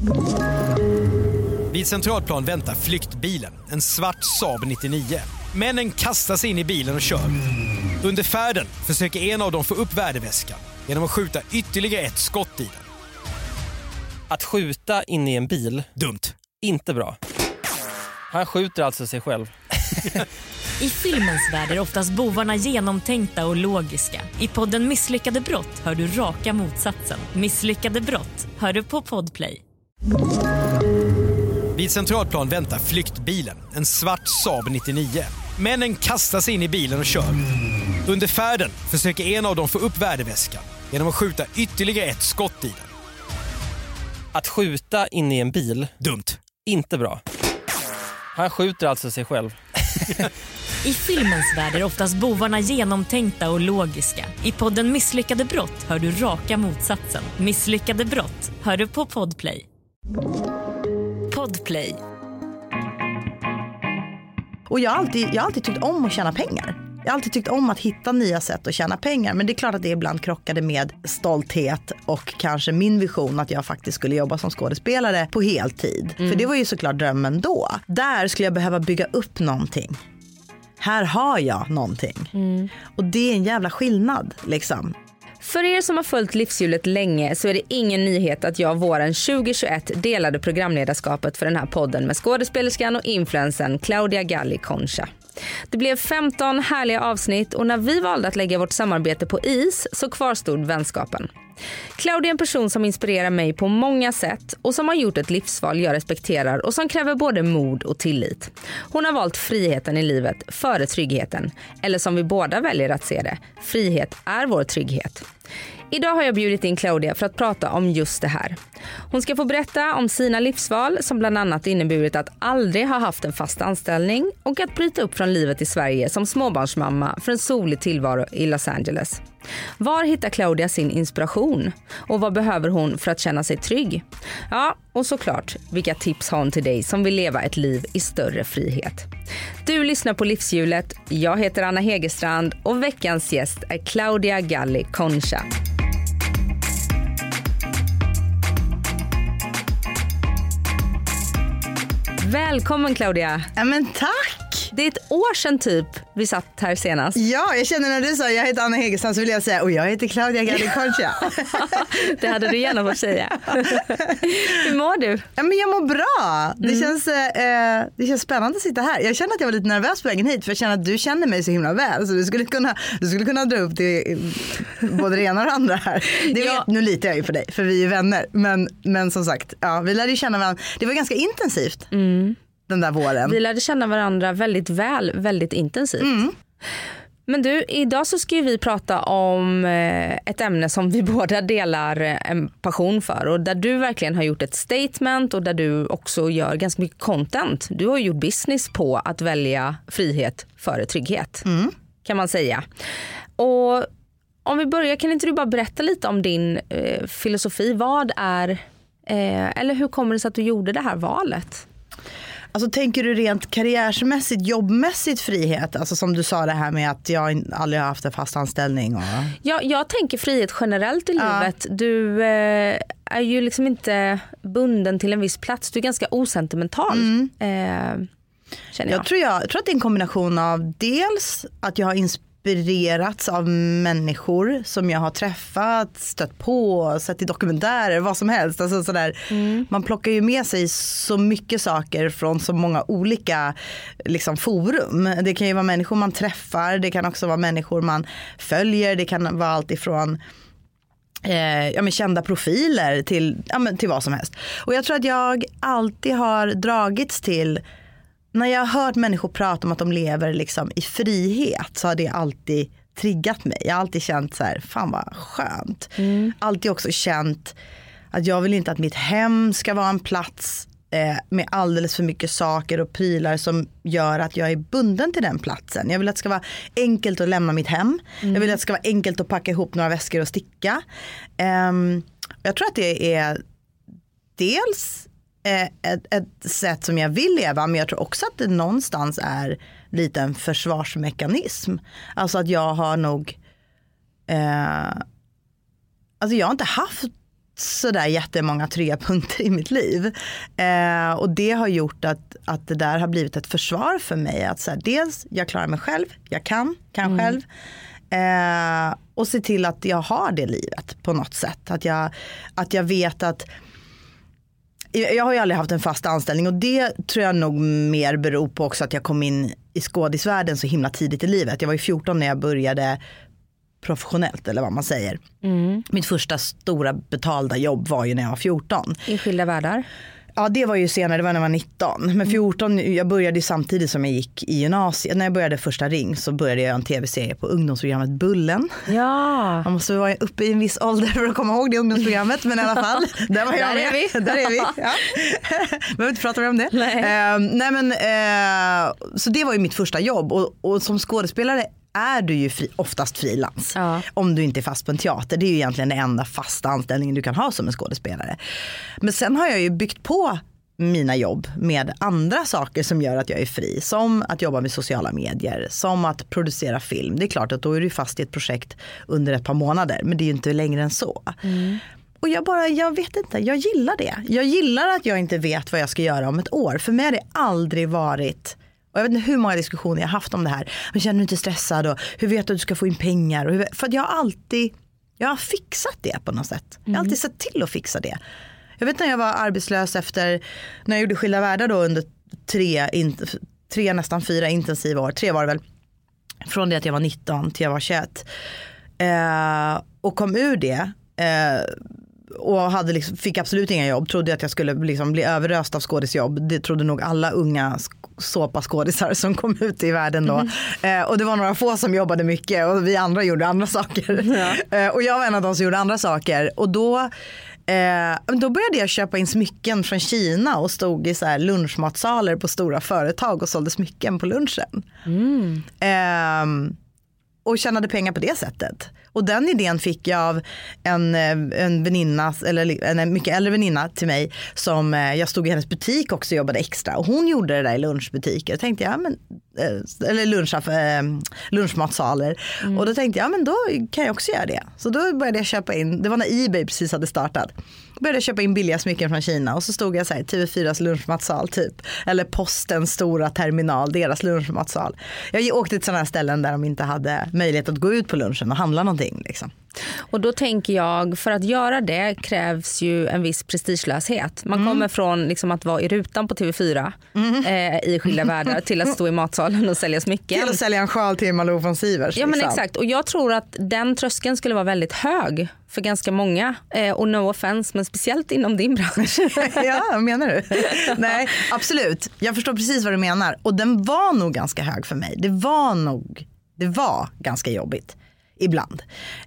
Vid Centralplan väntar flyktbilen, en svart Saab 99. Männen kastar sig in i bilen och kör. Under färden försöker en av dem få upp värdeväskan genom att skjuta ytterligare ett skott i den. Att skjuta in i en bil? Dumt. Inte bra. Han skjuter alltså sig själv. I filmens värld är oftast bovarna genomtänkta och logiska. I podden Misslyckade brott hör du raka motsatsen. Misslyckade brott hör du på Podplay. Vid Centralplan väntar flyktbilen, en svart Saab 99. Männen kastar sig in i bilen och kör. Under färden försöker en av dem få upp värdeväskan genom att skjuta ytterligare ett skott i den. Att skjuta in i en bil? Dumt. Inte bra. Han skjuter alltså sig själv. I filmens värld är oftast bovarna genomtänkta och logiska. I podden Misslyckade brott hör du raka motsatsen. Misslyckade brott hör du på Podplay. Podplay. Och jag har alltid tyckt om att tjäna pengar. Jag har alltid tyckt om att hitta nya sätt att tjäna pengar. Men det är klart att det ibland krockade med stolthet och kanske min vision att jag faktiskt skulle jobba som skådespelare på heltid. För det var ju såklart drömmen då. Där skulle jag behöva bygga upp någonting. Här har jag någonting. Och det är en jävla skillnad liksom. För er som har följt livshjulet länge så är det ingen nyhet att jag våren 2021 delade programledarskapet för den här podden med skådespelerskan och influensen Claudia Galli Concha. Det blev 15 härliga avsnitt och när vi valde att lägga vårt samarbete på is så kvarstod vänskapen. Claudia är en person som inspirerar mig på många sätt och som har gjort ett livsval jag respekterar och som kräver både mod och tillit. Hon har valt friheten i livet före tryggheten, eller som vi båda väljer att se det, frihet är vår trygghet. Idag har jag bjudit in Claudia för att prata om just det här. Hon ska få berätta om sina livsval som bland annat inneburit att aldrig ha haft en fast anställning och att bryta upp från livet i Sverige som småbarnsmamma för en solig tillvaro i Los Angeles. Var hittar Claudia sin inspiration? Och vad behöver hon för att känna sig trygg? Ja, och såklart, vilka tips har hon till dig som vill leva ett liv i större frihet? Du lyssnar på Livshjulet, jag heter Anna Hegerstrand och veckans gäst är Claudia Galli Concha. Välkommen Claudia. Ja men tack! Det är ett år sedan typ vi satt här senast. Ja, jag känner när du sa jag heter Anna Hegerstrand så vill jag säga och jag heter Claudia Galli Concha. Det hade du gärna fått säga. Hur mår du? Ja, men jag mår bra. Det känns spännande att sitta här. Jag känner att jag var lite nervös på vägen hit för jag känner att du känner mig så himla väl. Så du skulle kunna dra upp det både det ena och det andra här. Nu litar jag ju på dig för vi är vänner. Men som sagt, ja, vi lärde ju känna varandra. Det var ganska intensivt. Den där våren. Vi lärde känna varandra väldigt intensivt. Men du, idag så ska vi prata om ett ämne som vi båda delar en passion för och där du verkligen har gjort ett statement och där du också gör ganska mycket content. Du har gjort business på att välja frihet före trygghet, kan man säga. Och om vi börjar, kan inte du bara berätta lite om din filosofi? Vad är, eller hur kommer det sig att du gjorde det här valet? Alltså tänker du rent karriärsmässigt, jobbmässigt frihet? Alltså som du sa det här med att jag aldrig har haft en fast anställning. Och... Ja, jag tänker frihet generellt i livet. Du är ju liksom inte bunden till en viss plats. Du är ganska osentimental. Känner jag. Jag tror att det är en kombination av dels att jag har inspirerats av människor som jag har träffat, stött på, sett i dokumentärer, vad som helst. Alltså sådär. Man plockar ju med sig så mycket saker från så många olika liksom, forum. Det kan ju vara människor man träffar, det kan också vara människor man följer, det kan vara allt ifrån kända profiler till vad som helst. Och jag tror att jag alltid har dragits till, när jag har hört människor prata om att de lever liksom i frihet, så har det alltid triggat mig. Jag har alltid känt så här, fan vad skönt. Alltid också känt att jag vill inte att mitt hem ska vara en plats med alldeles för mycket saker och prylar som gör att jag är bunden till den platsen. Jag vill att det ska vara enkelt att lämna mitt hem. Jag vill att det ska vara enkelt att packa ihop några väskor och sticka. Jag tror att det är dels ett sätt som jag vill leva, men jag tror också att det någonstans är lite en försvarsmekanism. Alltså att jag har nog alltså jag har inte haft sådär jättemånga trygga punkter i mitt liv. Och det har gjort att det där har blivit ett försvar för mig. Att så här, dels, jag klarar mig själv, jag kan själv. Och se till att jag har det livet på något sätt. Att jag vet att jag har ju aldrig haft en fast anställning, och det tror jag nog mer beror på också att jag kom in i skådisvärlden så himla tidigt i livet. Jag var ju 14 när jag började professionellt, eller vad man säger. Mitt första stora betalda jobb var ju när jag var 14. I Skilda världar? Ja, det var ju senare, det var när jag var 19. Men 14, jag började ju samtidigt som jag gick i gymnasiet. När jag började första Ring så började jag en tv-serie på ungdomsprogrammet Bullen. Ja. Man måste vara uppe i en viss ålder för att komma ihåg det ungdomsprogrammet, men i alla fall. Där var jag med. Där är vi. Ja. Behöver inte prata mer om det. Så det var ju mitt första jobb, och som skådespelare är du ju oftast frilans. Ja. Om du inte är fast på en teater. Det är ju egentligen den enda fasta anställningen du kan ha som en skådespelare. Men sen har jag ju byggt på mina jobb med andra saker som gör att jag är fri. Som att jobba med sociala medier. Som att producera film. Det är klart att då är du fast i ett projekt under ett par månader. Men det är ju inte längre än så. Och jag vet inte, jag gillar det. Jag gillar att jag inte vet vad jag ska göra om ett år. För mig har det aldrig varit... Och jag vet inte hur många diskussioner jag har haft om det här. Men känner du inte stressad? Och hur vet du att du ska få in pengar? Och för att jag har fixat det på något sätt. Jag har alltid sett till att fixa det. Jag vet när jag var arbetslös när jag gjorde Skilda världar då under tre nästan 4 intensiva år. 3 var det väl. Från det att jag var 19 till jag var 21. Och kom ur det. Och fick absolut inga jobb. Trodde att jag skulle bli överröst av skådisjobb. Det trodde nog alla unga såpaskådisar som kom ut i världen då. Och det var några få som jobbade mycket, och vi andra gjorde andra saker. Ja. Och jag var en av de som gjorde andra saker. Och då började jag köpa in smycken från Kina och stod i så här lunchmatsaler på stora företag och sålde smycken på lunchen. Och tjänade pengar på det sättet. Och den idén fick jag av en väninna, eller en mycket äldre väninna till mig, som jag stod i hennes butik också och jobbade extra. Och hon gjorde det där i lunchbutiker. Och tänkte jag, eller lunchmatsaler. Och då tänkte jag, men då kan jag också göra det. Så då började jag köpa in, det var när eBay precis hade startat. Började jag köpa in billiga smycken från Kina, och så stod jag så här, TV4s lunchmatsal typ, eller Postens stora terminal, deras lunchmatsal. Jag åkte till sådana här ställen där de inte hade möjlighet att gå ut på lunchen och handla någonting liksom. Och då tänker jag, för att göra det krävs ju en viss prestigelöshet. Man kommer från liksom att vara i rutan på TV4 i Skilda världar till att stå i matsalen och sälja smycken. Till att sälja en sjal till Malou von Sivers. Ja, men exakt. Och jag tror att den tröskeln skulle vara väldigt hög för ganska många. Och no offense, men speciellt inom din bransch. Ja, vad menar du? Nej, absolut. Jag förstår precis vad du menar. Och den var nog ganska hög för mig. Det var ganska jobbigt. Ibland.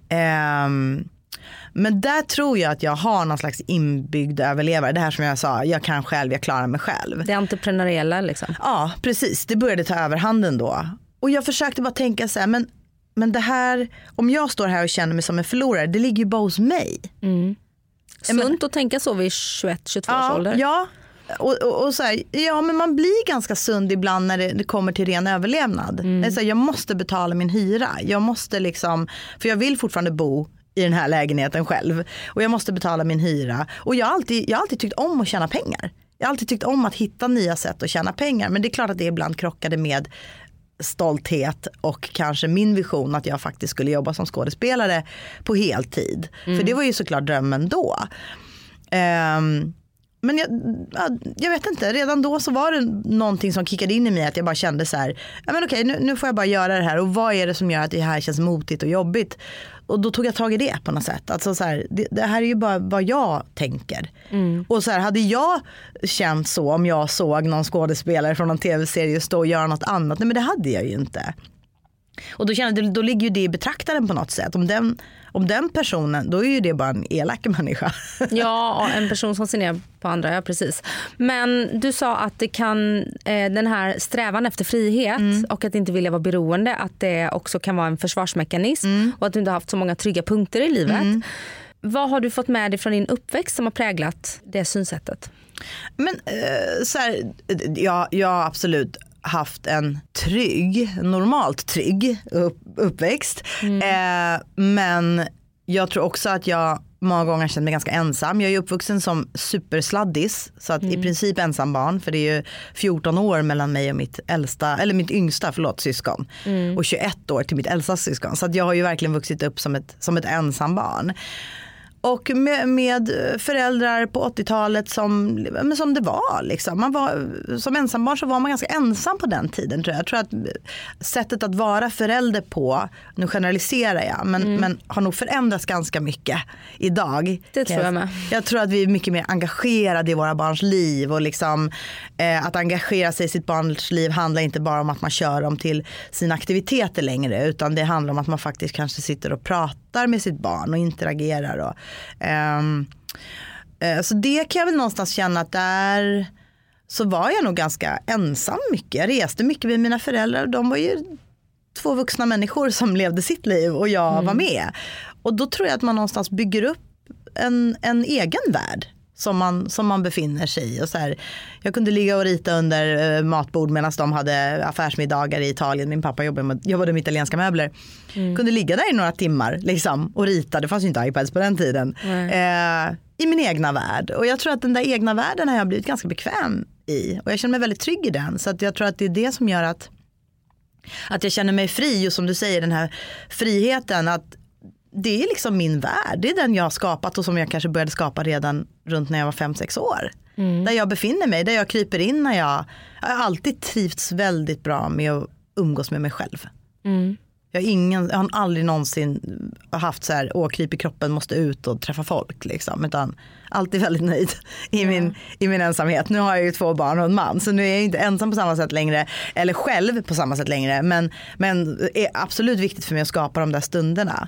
Men där tror jag att jag har någon slags inbyggd överlevare. Det här som jag sa, jag kan själv, jag klarar mig själv. Det entreprenöriella liksom. Ja, precis. Det började ta överhanden då. Och jag försökte bara tänka så här, men det här, om jag står här och känner mig som en förlorare, det ligger ju bara hos mig. Sunt att tänka så vid 21-22 års ålder. Ja. Och så här, ja, men man blir ganska sund ibland när det kommer till ren överlevnad. Alltså, jag måste betala min hyra. Jag måste för jag vill fortfarande bo i den här lägenheten själv. Och jag måste betala min hyra. Och jag har alltid tyckt om att tjäna pengar. Jag har alltid tyckt om att hitta nya sätt att tjäna pengar. Men det är klart att det ibland krockade med stolthet och kanske min vision att jag faktiskt skulle jobba som skådespelare på heltid. För det var ju såklart drömmen då. Men jag vet inte, redan då så var det någonting som kickade in i mig, att jag bara kände så här, ja men okej, nu får jag bara göra det här, och vad är det som gör att det här känns motigt och jobbigt? Och då tog jag tag i det på något sätt. Alltså så här, det här är ju bara vad jag tänker. Och så här, hade jag känt så om jag såg någon skådespelare från någon tv-serie stå och göra något annat, nej men det hade jag ju inte. Och då kände jag, då ligger ju det i betraktaren på något sätt. Om den personen, då är ju det bara en elak människa. Ja, en person som ser ner på andra, ja precis. Men du sa att det kan, den här strävan efter frihet och att inte vilja vara beroende, att det också kan vara en försvarsmekanism och att du inte har haft så många trygga punkter i livet. Vad har du fått med dig från din uppväxt som har präglat det synsättet? Men så här, jag har absolut haft en normalt trygg uppväxt. Men jag tror också att jag många gånger känt mig ganska ensam. Jag är uppvuxen som supersladdis, så att i princip ensam barn, för det är ju 14 år mellan mig och mitt yngsta syskon och 21 år till mitt äldsta syskon. Så att jag har ju verkligen vuxit upp som ett ensam barn. Och med föräldrar på 80-talet som det var. Liksom. Man var, som ensambarn så var man ganska ensam på den tiden, tror jag. Jag tror att sättet att vara förälder på, nu generaliserar jag, men har nog förändrats ganska mycket idag. Det tror jag med. Jag tror att vi är mycket mer engagerade i våra barns liv. Och liksom, att engagera sig i sitt barns liv handlar inte bara om att man kör dem till sina aktiviteter längre. Utan det handlar om att man faktiskt kanske sitter och pratar med sitt barn och interagerar. Och, så det kan jag väl någonstans känna att där så var jag nog ganska ensam mycket. Jag reste mycket med mina föräldrar. De var ju 2 vuxna människor som levde sitt liv och jag var med. Och då tror jag att man någonstans bygger upp en egen värld som man befinner sig i. Och så här, jag kunde ligga och rita under matbord medan de hade affärsmiddagar i Italien. Min pappa jobbade med italienska möbler. Kunde ligga där i några timmar liksom, och rita. Det fanns ju inte iPads på den tiden. I min egna värld. Och jag tror att den där egna världen har jag blivit ganska bekväm i. Och jag känner mig väldigt trygg i den. Så att jag tror att det är det som gör att jag känner mig fri. Och som du säger, den här friheten, att det är liksom min värld. Det är den jag har skapat och som jag kanske började skapa redan runt när jag var 5-6 år. Där jag befinner mig, där jag kryper in när jag har alltid trivts väldigt bra med att umgås med mig själv. Jag har aldrig någonsin haft så här, kryp i kroppen, måste ut och träffa folk liksom, utan alltid väldigt nöjd i min ensamhet. Nu har jag ju 2 barn och en man, så nu är jag inte ensam på samma sätt längre, eller själv på samma sätt längre, men är absolut viktigt för mig att skapa de där stunderna.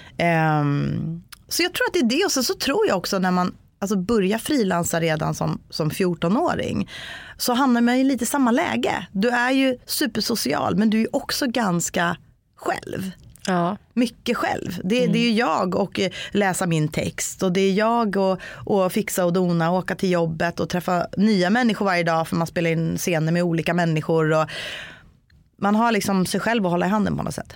Så jag tror att det är det, och så tror jag också när man börjar frilansa redan som 14-åring, så hamnar man i lite samma läge. Du är ju supersocial, men du är också ganska själv. Ja. Mycket själv. Det är ju jag och läsa min text, och det är jag och fixa och dona och åka till jobbet och träffa nya människor varje dag, för man spelar in scener med olika människor och man har liksom sig själv att hålla i handen på något sätt.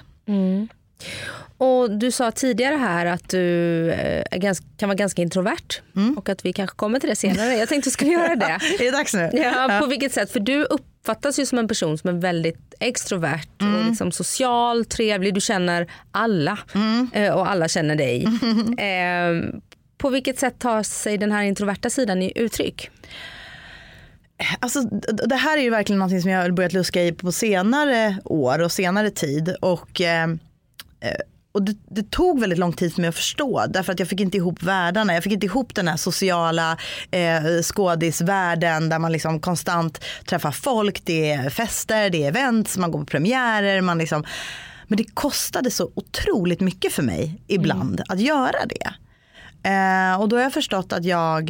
Och du sa tidigare här att du kan vara ganska introvert och att vi kanske kommer till det senare. Jag tänkte att du skulle göra det. Är det dags nu? Ja, på vilket sätt? För du uppfattas ju som en person som är väldigt extrovert och liksom social, trevlig. Du känner alla och alla känner dig. På vilket sätt tar sig den här introverta sidan i uttryck? Alltså, det här är ju verkligen något som jag har börjat luska i på senare år och senare tid. Och det tog väldigt lång tid för mig att förstå, därför att jag fick inte ihop världarna. Jag fick inte ihop den här sociala skådisvärlden där man liksom konstant träffar folk. Det är fester, det är events, man går på premiärer. Men det kostade så otroligt mycket för mig ibland att göra det. Och då har jag förstått att jag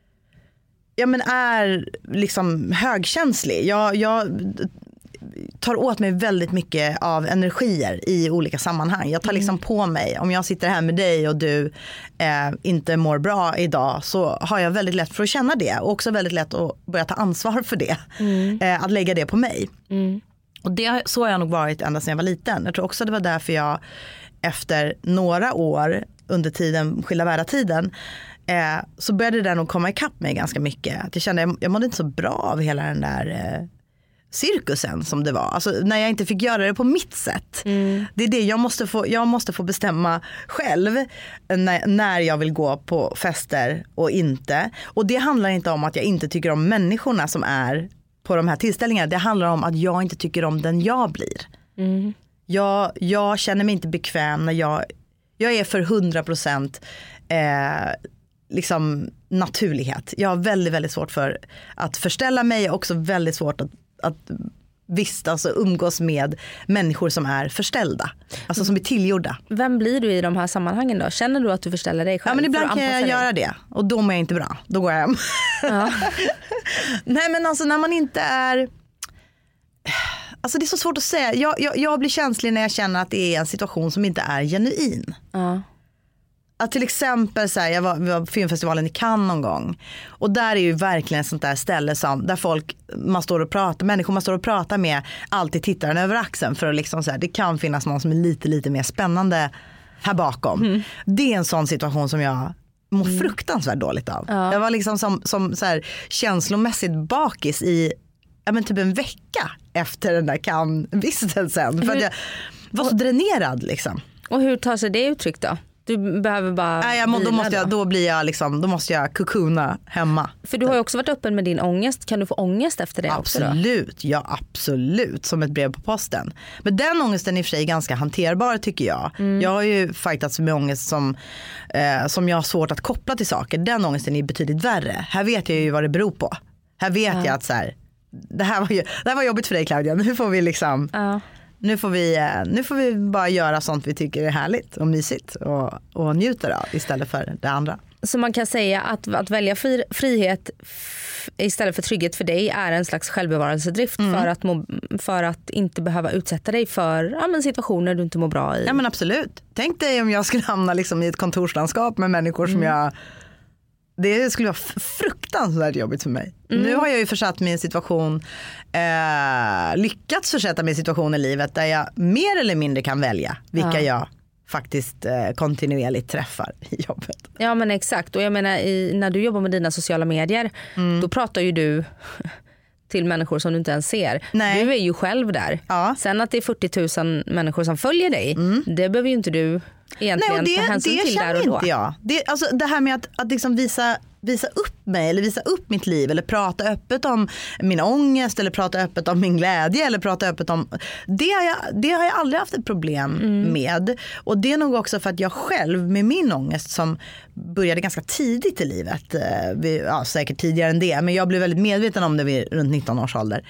är liksom högkänslig. Jag tar åt mig väldigt mycket av energier i olika sammanhang. Jag tar liksom på mig, om jag sitter här med dig och du inte mår bra idag, så har jag väldigt lätt för att känna det, och också väldigt lätt att börja ta ansvar för det. Att lägga det på mig. Och så har jag nog varit ända sedan jag var liten. Jag tror också det var därför jag efter några år under tiden, skilda världar-tiden, så började det nog komma ikapp mig ganska mycket. Att jag kände jag mådde inte så bra av hela den där cirkusen som det var. Alltså när jag inte fick göra det på mitt sätt. Det är det jag måste få bestämma själv när jag vill gå på fester och inte. Och det handlar inte om att jag inte tycker om människorna som är på de här tillställningarna. Det handlar om att jag inte tycker om den jag blir. Jag känner mig inte bekväm när jag är för 100% liksom naturlighet. Jag har väldigt, väldigt svårt för att förställa mig, och också väldigt svårt att vistas och umgås med människor som är förställda. Alltså som är tillgjorda. Vem blir du i de här sammanhangen då? Känner du att du förställer dig själv? Ja, men ibland kan jag göra det. Och då mår jag inte bra. Då går jag hem. Ja. Nej, men alltså när man inte är... Alltså det är så svårt att säga. Jag blir känslig när jag känner att det är en situation som inte är genuin. Ja. Att till exempel så här, jag var på filmfestivalen i Cannes någon gång, och där är ju verkligen ett sånt där ställe där människor man står och pratar med, alltid tittar den över axeln för att liksom så här, det kan finnas någon som är lite mer spännande här bakom. Det är en sån situation som jag mår fruktansvärt dåligt av. Jag var liksom som så här, känslomässigt bakis i typ en vecka efter den där Cannes-vistelsen. För att jag var så dränerad liksom. Och hur tar sig det uttryck då? Du behöver bara då måste jag kokona hemma. För du har ju också varit öppen med din ångest. Kan du få ångest efter det absolut, också då? Ja, absolut. Som ett brev på posten. Men den ångesten är i och för sig ganska hanterbar tycker jag. Jag har ju fightats med ångest som jag har svårt att koppla till saker. Den ångesten är betydligt värre. Här vet jag ju vad det beror på. Här vet jag att så här, det här var jobbigt för dig, Claudia. Nu får vi liksom... Nu får vi bara göra sånt vi tycker är härligt och mysigt och njuter av istället för det andra. Så man kan säga att välja frihet istället för trygghet för dig är en slags självbevarelsedrift för att inte behöva utsätta dig för situationer du inte mår bra i. Ja men absolut. Tänk dig om jag skulle hamna liksom i ett kontorslandskap med människor som jag... Det skulle vara fruktansvärt jobbigt för mig. Nu har jag ju försatt mig i en situation, lyckats försätta mig i en situation i livet där jag mer eller mindre kan välja vilka jag faktiskt kontinuerligt träffar i jobbet. Ja men exakt, och jag menar när du jobbar med dina sociala medier då pratar ju du till människor som du inte ens ser. Nej. Du är ju själv där. Sen att det är 40 000 människor som följer dig, det behöver ju inte du egentligen ta hänsyn till där och då. Inte jag. Det här med att liksom visa upp mig eller visa upp mitt liv eller prata öppet om min ångest eller prata öppet om min glädje eller prata öppet om det har jag aldrig haft ett problem med, och det är nog också för att jag själv med min ångest som började ganska tidigt i livet, säkert tidigare än det, men jag blev väldigt medveten om det vid runt 19 års ålder.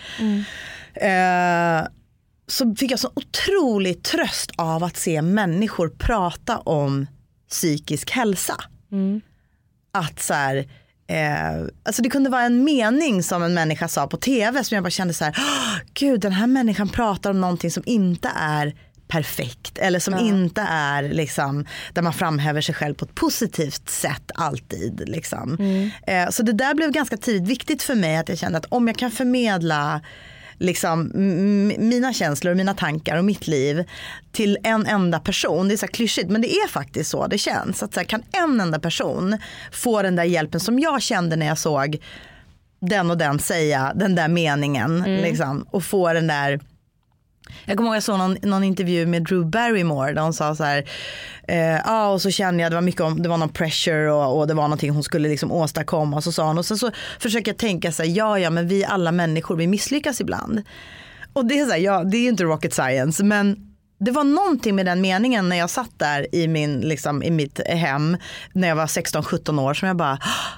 Så fick jag så otrolig tröst av att se människor prata om psykisk hälsa. Att så här, alltså det kunde vara en mening som en människa sa på tv som jag bara kände så här, gud, den här människan pratar om någonting som inte är perfekt eller som inte är liksom, där man framhäver sig själv på ett positivt sätt alltid liksom. Så det där blev ganska tidigt viktigt för mig, att jag kände att om jag kan förmedla liksom mina känslor och mina tankar och mitt liv till en enda person, det är så klyschigt men det är faktiskt så det känns, att så här, kan en enda person få den där hjälpen som jag kände när jag såg den och den säga den där meningen liksom, och få den där. Jag kommer ihåg jag såg någon intervju med Drew Barrymore där hon sa så här, och så kände jag det var mycket om, det var någon pressure och det var någonting hon skulle liksom åstadkomma, och så sa hon, och sen så försöker jag tänka så här, ja men vi alla människor, vi misslyckas ibland, och det är så här, det är ju inte rocket science, men det var någonting med den meningen när jag satt där i i mitt hem när jag var 16-17 år som jag bara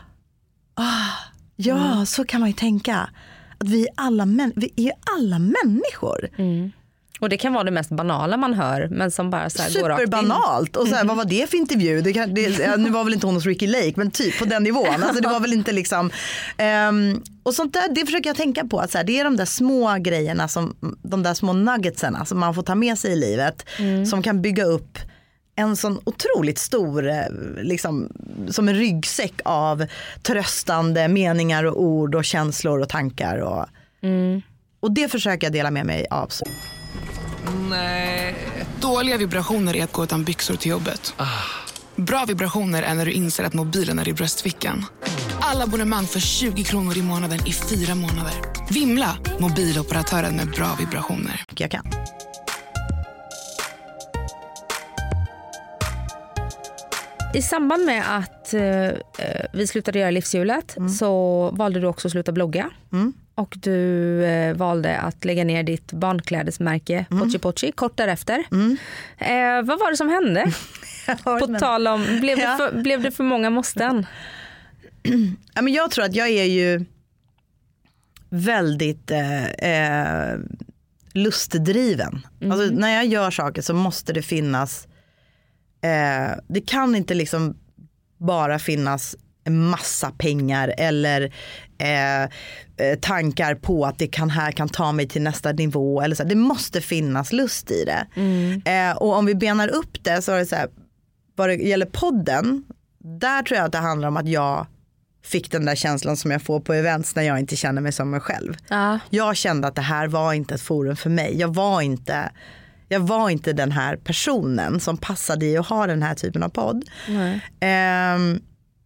så kan man ju tänka att vi är alla människor. Och det kan vara det mest banala man hör, men som bara så här går rakt in. Superbanalt. Och så här, vad var det för intervju? Nu var väl inte hon hos Ricky Lake, men typ på den nivån. Alltså det var väl inte liksom... och sånt där, det försöker jag tänka på. Att så här, det är de där små grejerna, de där små nuggetsarna som man får ta med sig i livet. Som kan bygga upp en sån otroligt stor, liksom, som en ryggsäck av tröstande meningar och ord och känslor och tankar. Och det försöker jag dela med mig av. Nej. Dåliga vibrationer är att gå utan byxor till jobbet. Bra vibrationer är när du inser att mobilen är i bröstfickan. Alla abonnemang för 20 kronor i månaden i 4 månader. Vimla, mobiloperatören med bra vibrationer. Jag kan. I samband med att vi slutade göra livshjulet så valde du också att sluta blogga. Och du valde att lägga ner ditt barnklädesmärke Pochi Pochi kort därefter. Vad var det som hände? På tal om, blev det för många måsten? Ja, men jag tror att jag är ju väldigt lustdriven. Alltså, när jag gör saker så måste det finnas, det kan inte liksom bara finnas en massa pengar eller tankar på att det här kan ta mig till nästa nivå eller så. Det måste finnas lust i det. Och om vi benar upp det så är det så här, vad det gäller podden, där tror jag att det handlar om att jag fick den där känslan som jag får på events när jag inte känner mig som mig själv. Jag kände att det här var inte ett forum för mig. Jag var inte den här personen som passade i att ha den här typen av podd.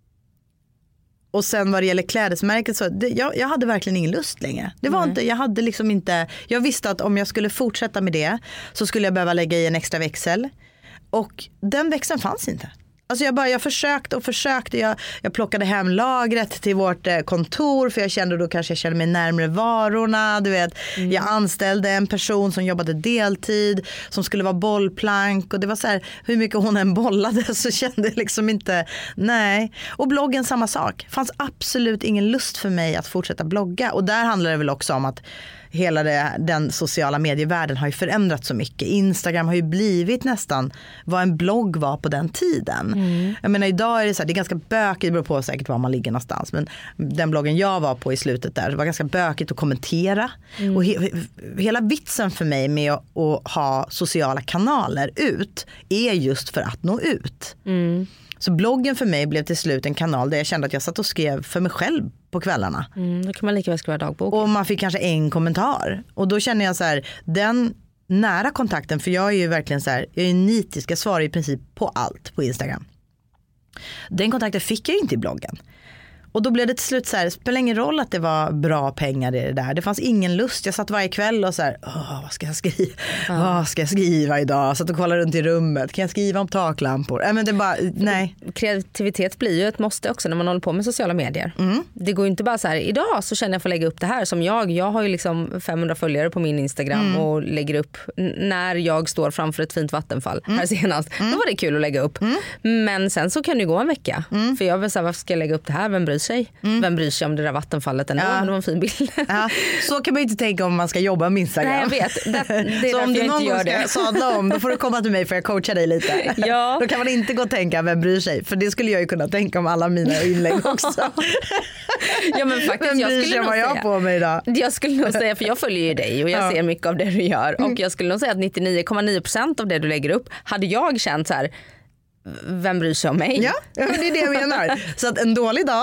Och sen vad det gäller klädesmärket så jag hade verkligen ingen lust längre. Det var inte, jag hade liksom inte, jag visste att om jag skulle fortsätta med det så skulle jag behöva lägga i en extra växel. Och den växeln fanns inte. Alltså jag försökte. Jag plockade hem lagret till vårt kontor för jag kände då kanske jag kände mig närmare varorna. Du vet, jag anställde en person som jobbade deltid som skulle vara bollplank och det var så här, hur mycket hon än bollade så kände jag liksom inte, nej. Och bloggen samma sak. Fanns absolut ingen lust för mig att fortsätta blogga och där handlar det väl också om att hela den sociala medievärlden har ju förändrats så mycket. Instagram har ju blivit nästan vad en blogg var på den tiden. Jag menar idag är det så här, det är ganska bökigt, det beror på säkert var man ligger någonstans. Men den bloggen jag var på i slutet där, det var ganska bökigt att kommentera. Och hela vitsen för mig med att ha sociala kanaler ut är just för att nå ut. Så bloggen för mig blev till slut en kanal där jag kände att jag satt och skrev för mig själv på kvällarna. Då kan man lika väl skriva dagbok. Och man fick kanske en kommentar. Och då känner jag så här, den nära kontakten, för jag är ju verkligen så här, jag är nitisk, jag svarar i princip på allt på Instagram. Den kontakten fick jag inte i bloggen. Och då blev det till slut så här, det spelar ingen roll att det var bra pengar i det där. Det fanns ingen lust. Jag satt varje kväll och så här, vad ska jag skriva? Vad ska jag skriva idag? Jag satt och kollade runt i rummet. Kan jag skriva om taklampor? Men det bara, nej. Kreativitet blir ju ett måste också när man håller på med sociala medier. Det går ju inte bara så här, idag så känner jag för att lägga upp det här som jag har ju liksom 500 följare på min Instagram och lägger upp när jag står framför ett fint vattenfall här senast. Då var det kul att lägga upp. Men sen så kan det gå en vecka. För jag vill säga, varför ska jag lägga upp det här? Vem bryr sig? Vem bryr sig om det där vattenfallet ändå? Men det var en fin bild. Så kan man ju inte tänka om man ska jobba med Instagram. Nej, jag vet. Det är så om du någon gång ska sadla om, då får du komma till mig för jag coachar dig lite. Ja. Då kan man inte gå och tänka vem bryr sig. För det skulle jag ju kunna tänka om alla mina inlägg också. Ja, men faktiskt, vem bryr sig vad jag har på mig idag? Jag skulle nog säga, för jag följer ju dig och jag ser mycket av det du gör. Och jag skulle nog säga att 99,9% av det du lägger upp hade jag känt så här, vem bryr sig om mig? Ja, det är det jag menar. Så att en dålig dag.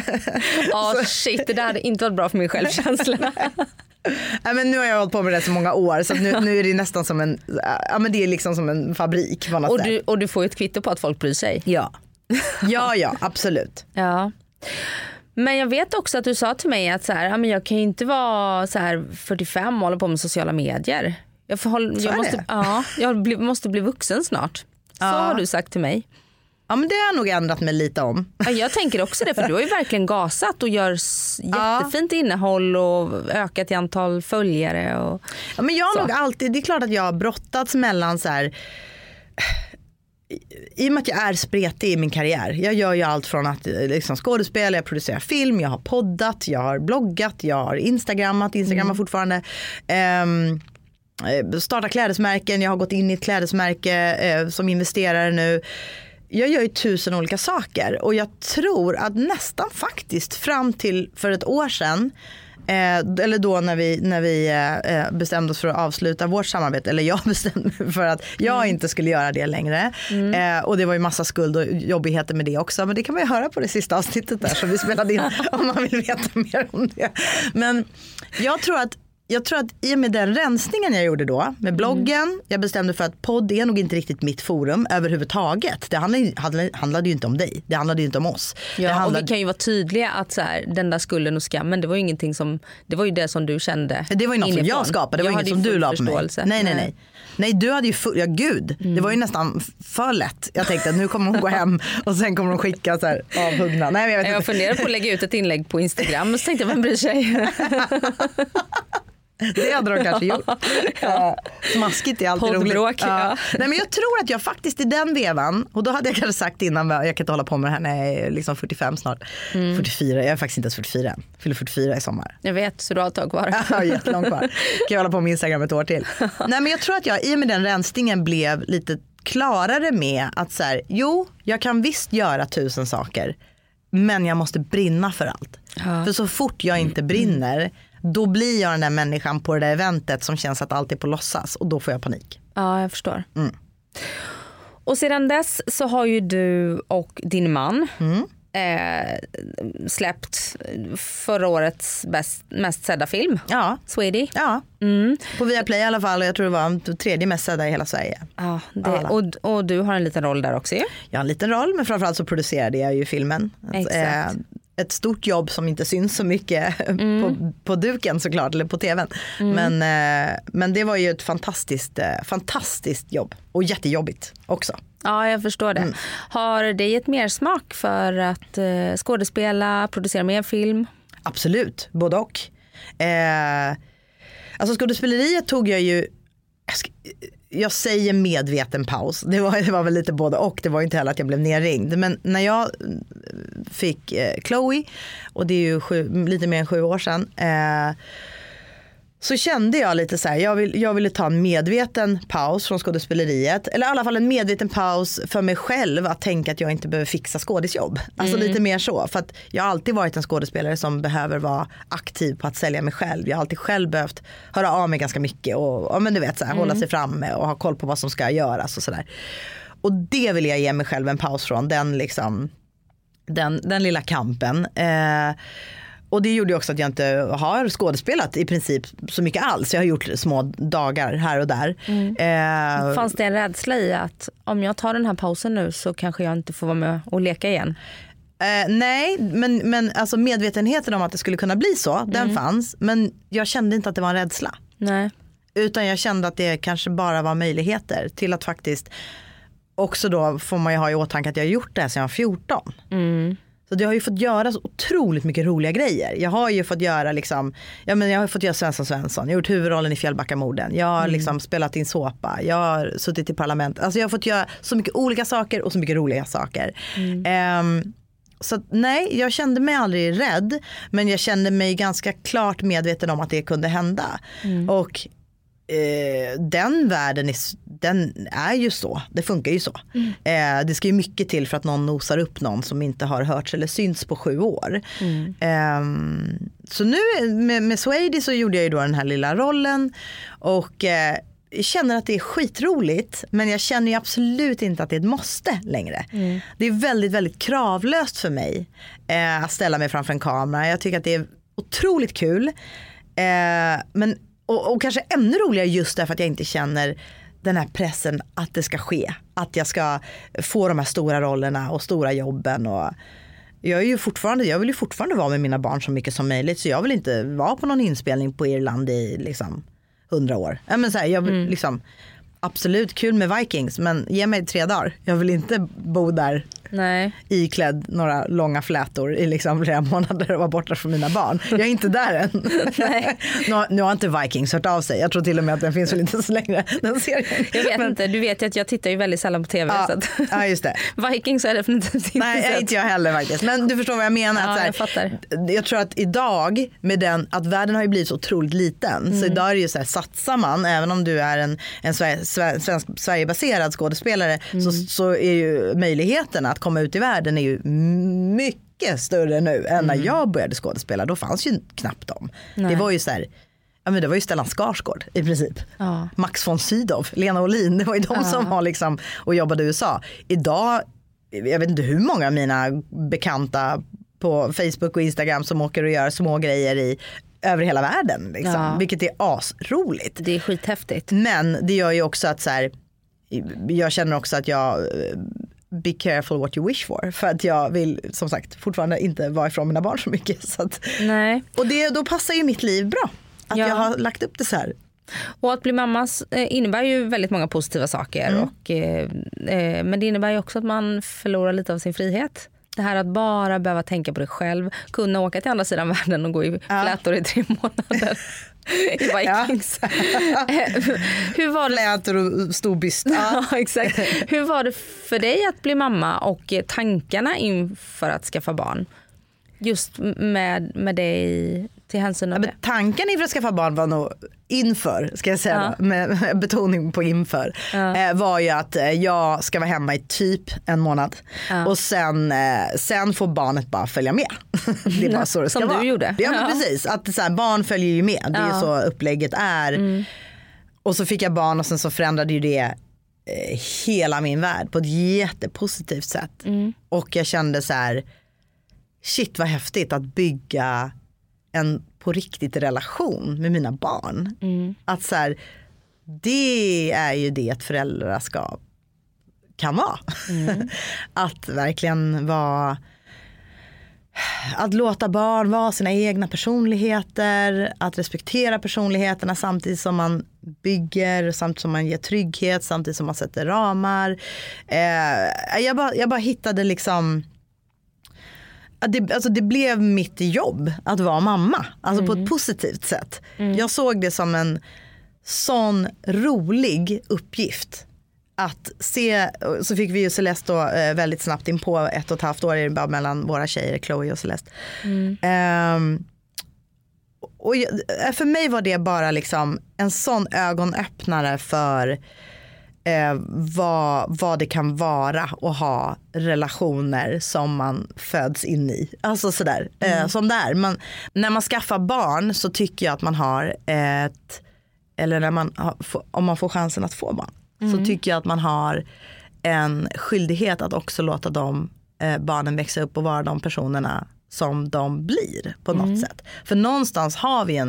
Shit, det där hade inte varit bra för min självkänsla. Nej, men nu har jag hållit på med det så många år så att nu är det nästan som en, men det är liksom som en fabrik på något sätt. Och du får ju ett kvitto på att folk bryr sig. Ja, absolut. Ja. Men jag vet också att du sa till mig att så här, men jag kan ju inte vara så här 45 och hålla på med sociala medier. Jag måste bli vuxen snart. Så har du sagt till mig. Ja, men det har jag nog ändrat mig lite om. Ja, jag tänker också det, för du har ju verkligen gasat och gör jättefint innehåll och ökat i antal följare. Och ja, men jag har nog alltid, det är klart att jag har brottats mellan så här, i och med att jag är spretig i min karriär. Jag gör ju allt från att liksom skådespela, jag producerar film, jag har poddat, jag har bloggat, jag har instagrammat fortfarande. Starta klädesmärken, jag har gått in i ett klädesmärke som investerare nu. Jag gör ju 1000 olika saker och jag tror att nästan faktiskt fram till för ett år sedan eller då när vi bestämde oss för att avsluta vårt samarbete, eller jag bestämde mig för att jag inte skulle göra det längre och det var ju massa skuld och jobbigheter med det också, men det kan man ju höra på det sista avsnittet där som vi spelade in om man vill veta mer om det. Men jag tror att i och med den rensningen jag gjorde då med bloggen, jag bestämde för att podd är nog inte riktigt mitt forum överhuvudtaget. Det handlade ju inte om dig, det handlade ju inte om oss. Ja, och vi kan ju vara tydliga att så här, den där skulden och skammen, det var ju ingenting som, det var ju det som du kände. Det var ju något som jag skapade, det var inget som du la på mig. Nej, du hade ju gud, det var ju nästan för lätt. Jag tänkte att nu kommer hon gå hem och sen kommer hon skicka så här avhuggna. Nej, jag funderade på att lägga ut ett inlägg på Instagram och så tänkte jag, vem bryr sig? Det hade de kanske gjort. Smaskigt är alltid roligt. Nej, men jag tror att jag faktiskt i den vevan, och då hade jag kanske sagt innan, jag kan inte hålla på med det här när jag är liksom 45 snart. 44, jag är faktiskt inte ens 44 än. Fyller 44 i sommar. Jag vet, så du har ett tag kvar. Ja, jättelångt kvar. Kan jag hålla på med Instagram ett år till. Nej, men jag tror att jag i och med den rensningen blev lite klarare med att så här, jo, jag kan visst göra 1000 saker, men jag måste brinna för allt. För så fort jag inte brinner, då blir jag den där människan på det där eventet som känns att allt är på låtsas, och då får jag panik. Ja, jag förstår. Och sedan dess så har ju du och din man släppt förra årets mest sedda film. Ja. Sweetie. Ja. På Viaplay i alla fall, och jag tror det var den tredje mest sedda i hela Sverige. Ja, och du har en liten roll där också ju. Jag har en liten roll, men framförallt så producerade jag ju filmen. Exakt. ett stort jobb som inte syns så mycket på duken såklart, eller på tvn. Men det var ju ett fantastiskt jobb och jättejobbigt också. Ja, jag förstår det. Har det gett mer smak för att skådespela, producera mer film? Absolut, både och. Alltså skådespeleriet tog jag ju, jag säger medveten paus. Det var väl lite både och. Det var ju inte heller att jag blev nerringd. Men när jag fick Chloe, och det är ju lite mer än 7 år sedan, så kände jag lite så här, jag ville ta en medveten paus från skådespeleriet, eller i alla fall en medveten paus för mig själv, att tänka att jag inte behöver fixa skådisjobb. Alltså lite mer så, för att jag har alltid varit en skådespelare som behöver vara aktiv på att sälja mig själv. Jag har alltid själv behövt höra av mig ganska mycket och men du vet så här, hålla sig framme och ha koll på vad som ska göras och sådär. Och det vill jag ge mig själv en paus från, den lilla kampen. Och det gjorde ju också att jag inte har skådespelat i princip så mycket alls. Jag har gjort små dagar här och där. Fanns det en rädsla i att om jag tar den här pausen nu så kanske jag inte får vara med och leka igen? Nej, men alltså medvetenheten om att det skulle kunna bli så, den fanns. Men jag kände inte att det var en rädsla. Nej. Utan jag kände att det kanske bara var möjligheter till att faktiskt, också då får man ju ha i åtanke att jag har gjort det här sedan jag var 14. Så jag har ju fått göra så otroligt mycket roliga grejer. Jag har ju fått göra jag har fått göra Svensson. Jag har gjort huvudrollen i Fjällbackamorden. Jag har spelat in såpa. Jag har suttit i parlament. Alltså jag har fått göra så mycket olika saker och så mycket roliga saker. Så nej, jag kände mig aldrig rädd. Men jag kände mig ganska klart medveten om att det kunde hända. Och den världen den är ju så. Det funkar ju så. Det ska ju mycket till för att någon nosar upp någon som inte har hörts eller synts på 7 år. Så nu med Swady så gjorde jag ju då den här lilla rollen. Och jag känner att det är skitroligt. Men jag känner ju absolut inte att det är ett måste längre. Det är väldigt, väldigt kravlöst för mig att ställa mig framför en kamera. Jag tycker att det är otroligt kul. Men och kanske ännu roligare just därför att jag inte känner den här pressen att det ska ske. Att jag ska få de här stora rollerna och stora jobben. Och jag vill ju fortfarande vara med mina barn så mycket som möjligt. Så jag vill inte vara på någon inspelning på Irland i 100 år. Men så här, jag vill absolut kul med Vikings, men ge mig 3 dagar. Jag vill inte bo där iklädd några långa flätor i flera månader och vara borta från mina barn. Jag är inte där än. Nu har inte Vikings hört av sig. Jag tror till och med att den finns väl inte så länge, den serien. Jag vet inte, du vet ju att jag tittar ju väldigt sällan på tv. Ja, så att ja just det. Vikings är definitivt inte Nej, inte jag heller faktiskt. Men du förstår vad jag menar. Ja, att jag fattar. Jag tror att idag, med att världen har ju blivit så otroligt liten. Så idag är det ju så här, satsar man, även om du är en Sverigebaserad skådespelare, så är ju möjligheten att komma ut i världen är ju mycket större nu än när jag började skådespela. Då fanns ju knappt dem. Det var ju så här, det var ju Stellan Skarsgård i princip. Max von Sydow, Lena Olin, det var ju de som var och jobbade i USA. Idag, jag vet inte hur många av mina bekanta på Facebook och Instagram som åker och gör små grejer över hela världen. Vilket är asroligt. Det är skithäftigt. Men det gör ju också att jag känner också att jag be careful what you wish for. För att jag vill som sagt fortfarande inte vara ifrån mina barn så mycket. Så att, och då passar ju mitt liv bra. Att jag har lagt upp det så här. Och att bli mamma innebär ju väldigt många positiva saker. Men det innebär ju också att man förlorar lite av sin frihet. Det här att bara behöva tänka på det själv. Kunna åka till andra sidan världen och gå i flätor i 3 månader. I Vikings. Hur var det? Flätor och stor byst. Ja, exakt. Hur var det för dig att bli mamma och tankarna inför att skaffa barn? Just med dig till hänsyn av det. Tanken inför att skaffa barn var nog inför, ska jag säga med betoning på inför, var ju att jag ska vara hemma i typ 1 månad och sen får barnet bara följa med. Det är bara så det ska vara. Som du gjorde. Ja, men precis. Att så här, barn följer ju med. Det är så upplägget är. Och så fick jag barn och sen så förändrade ju det hela min värld på ett jättepositivt sätt. Och jag kände så här, shit vad häftigt att bygga en på riktigt relation med mina barn. Att så här, det är ju det ett föräldraskap kan vara. Att verkligen vara att låta barn vara sina egna personligheter, att respektera personligheterna samtidigt som man bygger, samtidigt som man ger trygghet, samtidigt som man sätter ramar. Jag bara hittade liksom det blev mitt jobb att vara mamma, alltså på ett positivt sätt. Jag såg det som en sån rolig uppgift att se. Så fick vi ju Celeste då väldigt snabbt in på 1,5 år är det bara mellan våra tjejer, Chloe och Celeste. Och för mig var det bara liksom en sån ögonöppnare för vad det kan vara att ha relationer som man föds in i. Alltså sådär, som där. När man skaffar barn så tycker jag att man har eller om man får chansen att få barn, så tycker jag att man har en skyldighet att också låta de barnen växa upp och vara de personerna som de blir på något sätt. För någonstans har vi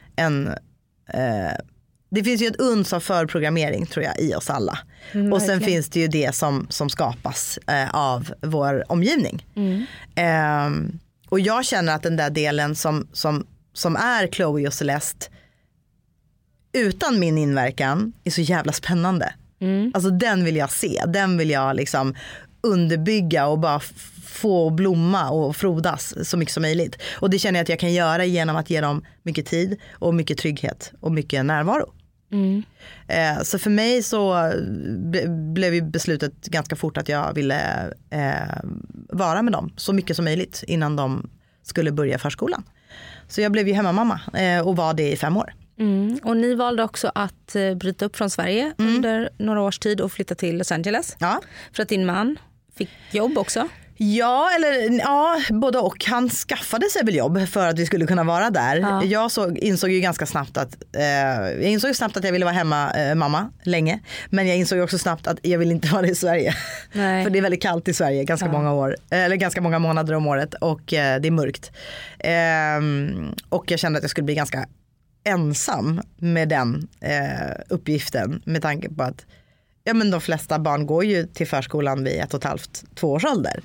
det finns ju ett uns av förprogrammering tror jag i oss alla. Och sen finns det ju det som skapas av vår omgivning. Och jag känner att den där delen som är Chloe och Celeste utan min inverkan är så jävla spännande. Alltså den vill jag se, den vill jag liksom underbygga och bara få blomma och frodas så mycket som möjligt. Och det känner jag att jag kan göra genom att ge dem mycket tid och mycket trygghet och mycket närvaro. Så för mig så blev ju beslutet ganska fort att jag ville vara med dem så mycket som möjligt innan de skulle börja förskolan. Så jag blev ju hemmamamma och var det i 5 år. Och ni valde också att bryta upp från Sverige under några års tid och flytta till Los Angeles. Ja. För att din man fick jobb också. Ja, både och. Han skaffade sig väl jobb för att vi skulle kunna vara där. Ja. Jag insåg ju ganska snabbt att jag ville vara hemma mamma länge. Men jag insåg också snabbt att jag vill inte vara i Sverige. Nej. För det är väldigt kallt i Sverige ganska många år. Eller ganska många månader om året. Och det är mörkt. Och jag kände att jag skulle bli ganska ensam med den uppgiften. Med tanke på att men de flesta barn går ju till förskolan vid 1,5-2 års ålder.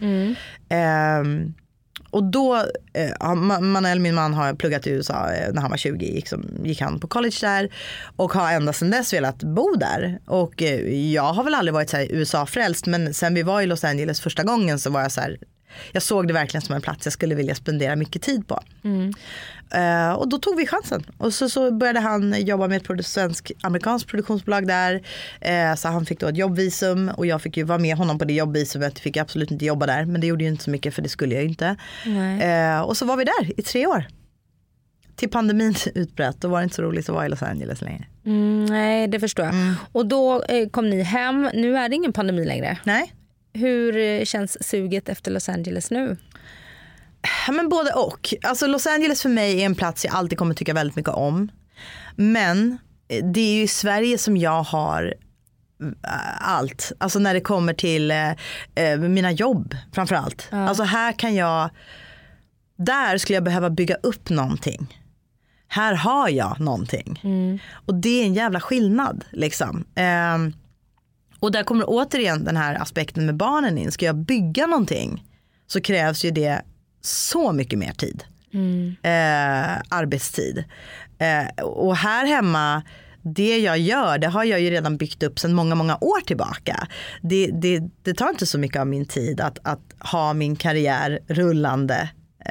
Och då, min man har pluggat i USA när han var 20, gick han på college där och har ända sedan dess velat bo där. Och jag har väl aldrig varit så här USA-frälst, men sen vi var i Los Angeles första gången så var jag så här, jag såg det verkligen som en plats jag skulle vilja spendera mycket tid på. Och då tog vi chansen. Och så började han jobba med ett svensk-amerikanskt produktionsbolag där. Så han fick då ett jobbvisum och jag fick ju vara med honom på det jobbvisumet. Fick jag absolut inte jobba där, men det gjorde ju inte så mycket för det skulle jag ju inte. Och så var vi där i 3 år. Till pandemin utbröt, då var det inte så roligt att vara i Los Angeles längre. Nej, det förstår jag. Och då kom ni hem, nu är det ingen pandemi längre. Nej. Hur känns suget efter Los Angeles nu? Men både och. Alltså Los Angeles för mig är en plats jag alltid kommer tycka väldigt mycket om. Men det är ju i Sverige som jag har allt. Alltså när det kommer till mina jobb framförallt. Ja. Alltså här kan där skulle jag behöva bygga upp någonting. Här har jag någonting. Och det är en jävla skillnad liksom. Och där kommer återigen den här aspekten med barnen in. Ska jag bygga någonting så krävs ju det så mycket mer tid. Arbetstid. Och här hemma, det jag gör, det har jag ju redan byggt upp sedan många, många år tillbaka. Det tar inte så mycket av min tid att ha min karriär rullande.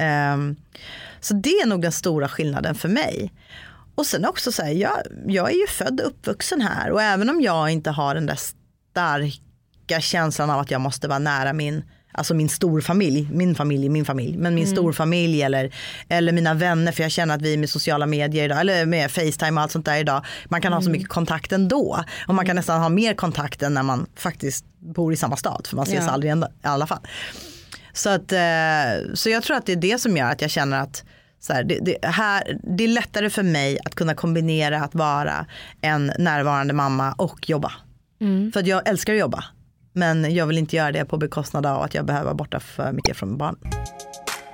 Så det är nog den stora skillnaden för mig. Och sen också så här, jag är ju född och uppvuxen här. Och även om jag inte har den där starka känslan av att jag måste vara nära min storfamilj, min familj, men min storfamilj eller mina vänner, för jag känner att vi med sociala medier idag, eller med FaceTime och allt sånt där idag, man kan ha så mycket kontakt ändå, och man kan nästan ha mer kontakt än när man faktiskt bor i samma stad, för man ses aldrig i alla fall. Så jag tror att det är det som gör att jag känner att så här, det är lättare för mig att kunna kombinera att vara en närvarande mamma och jobba. För att jag älskar att jobba. Men jag vill inte göra det på bekostnad av att jag behöver vara borta för mycket från barn.